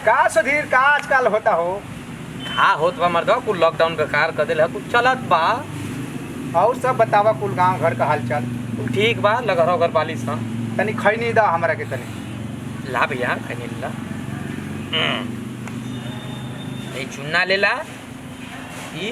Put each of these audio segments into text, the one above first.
का सुधीर का आजकल होता हो? का होत बा मर्दवा कुल लॉकडाउन बेकार कर देले कुछ चलत बा। और सब बतावा कुल गांव घर का हालचाल। कुल ठीक बा लगरो घर बालिश हां तनी खैनी दा हमरा के तनी। ला भैया खैनी ला। ए चुन्ना ले ला ई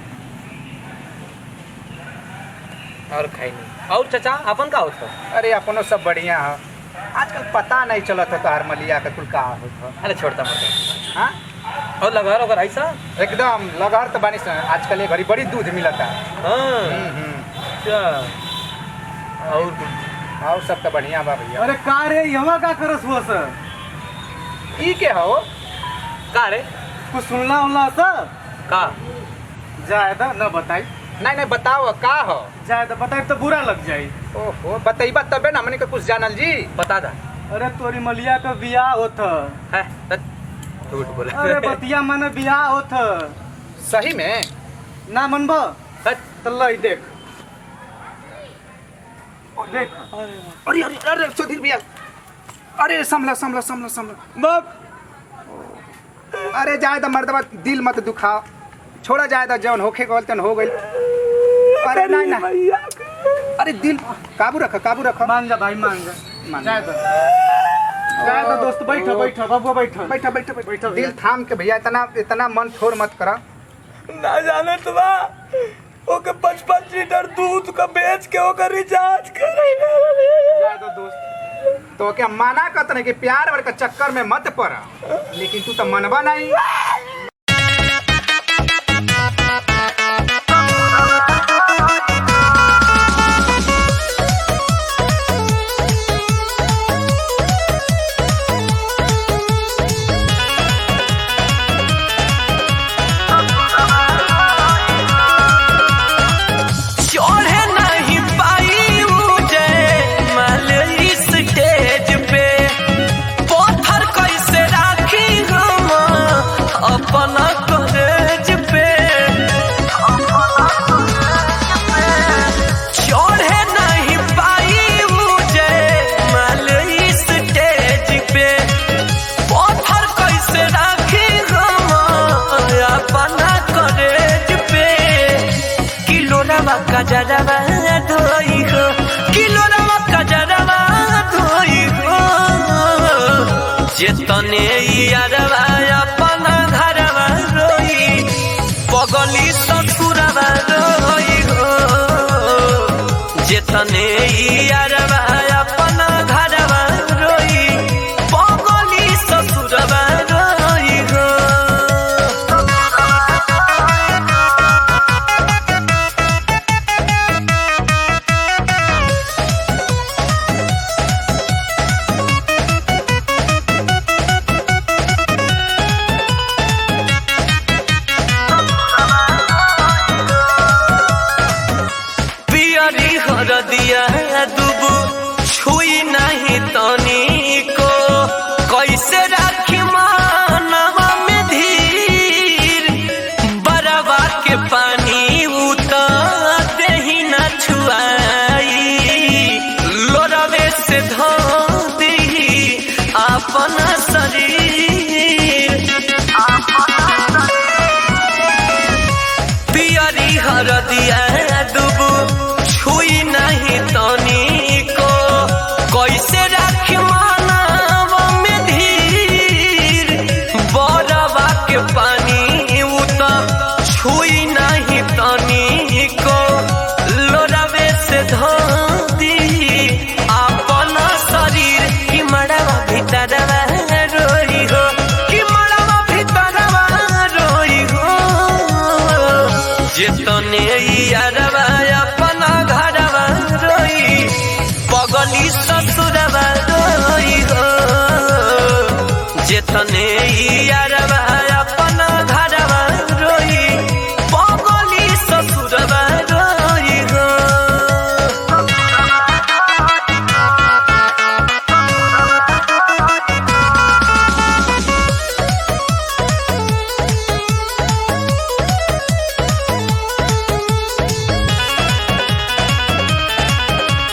और खैनी। और चाचा अपन का होत? अरे अपनो सब बढ़िया है। आजकल पता नहीं चलत है तोहार मलिया का कुल का होत है। अरे छोड़ता मत। हाँ और लगरो घर ऐसा एकदम लगहर तो बानी आजकल ये घड़ी बड़ी दूध मिलता है। हां अच्छा और और सब तो बढ़िया बा भैया। अरे का रे यहाँ का करस हुआ सर? ई के हो? का रे कुछ सुनला उनला सर? का जायदा न बताई। नहीं बताओ का हो? जायदा बताई तो बुरा लग जाई। ओहो बताइबा तबे ना हमने के कुछ जानल जी। बता दा। अरे तोरी मलिया का बियाह होत है झूठ बोला। अरे बतिया माने बियाह होत सही में ना मनबा तो लई देख देख। अरे अरे अरे सुधीर भैया अरे संभला संभला संभला संभला बाप अरे जाए तो मर्दबा दिल मत दुखाओ छोड़ा जाए तो जौन होखे गल तन हो गई। अरे नहीं ना अरे दिल काबू रख मान जा भाई मान जा मान जा। जायदा दोस्त बैठो बैठो बाबू बैठो बैठा बैठा बैठा दिल थाम के भैया इतना मन ठोर मत करा। ना जाने तो बा ओके 55 लीटर दूध का बेच के ओकर रिचार्ज करे। जायदा दोस्त तो क्या माना कत नहीं कि प्यार वाले का चक्कर में मत पड़ा लेकिन तू तो मनवा नहीं। कजरवा धोई हो किलोरवा कजरवा धोई हो जेतने यारवा अपन घरवा रोई पगली ससुरवा रोई हो जेतने यारवा अपन घरवा रोई पगली ससुरवा रोई हो। दिया दुबू छुई नहीं तनी को कैसे राखी मानवा में धीर बरवा के पानी उतारते ही न छुआई लोरवे से धो दी अपना शरीर पियरी हर दिया दुबू छुई नहीं तनी को कैसे राखी मानवा में धीर बरवा के पानी उतर छुई नहीं तनी को लोरवे से धो दी अपना शरीर की मड़वा भीतरवा रोई हो कि मड़वा भीतरवा रोई हो जेतने यारवा अपना घरवा रोई पगली ससुरवा रोई हो जेतने यारवा अपना घरवा रोई पगली ससुरवा रोई हो।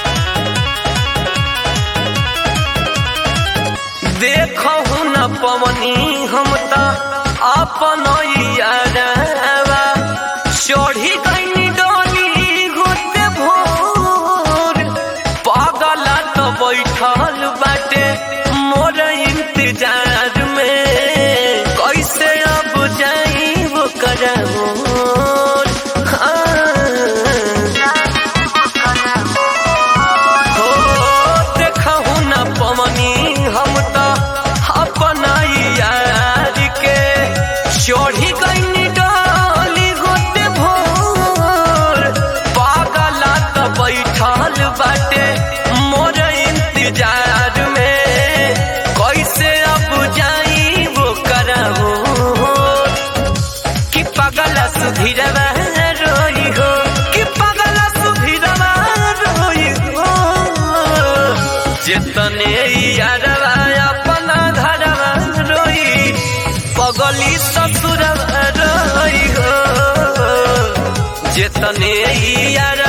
देखो न पवन पवनी हम त अपन यारवा चढ़ी गईनी डोली होते भोर पागला तो बैठल बाटे मोर इंतजार में कैसे अब जाई वो करमोर हो देखहु न पवनी हम त अपन यार के चढ़ी गईनी डोली होते भोर पागला तो बैठल बाटे मोर इंतजार में कैसे अब जाई वो करहु कि पागला सुधीरवा रोई हो कि पागला सुधीरवा रोई हो जितने यारवा अपना घरवा रोई पगली ससुरवा रोई हो जितने यार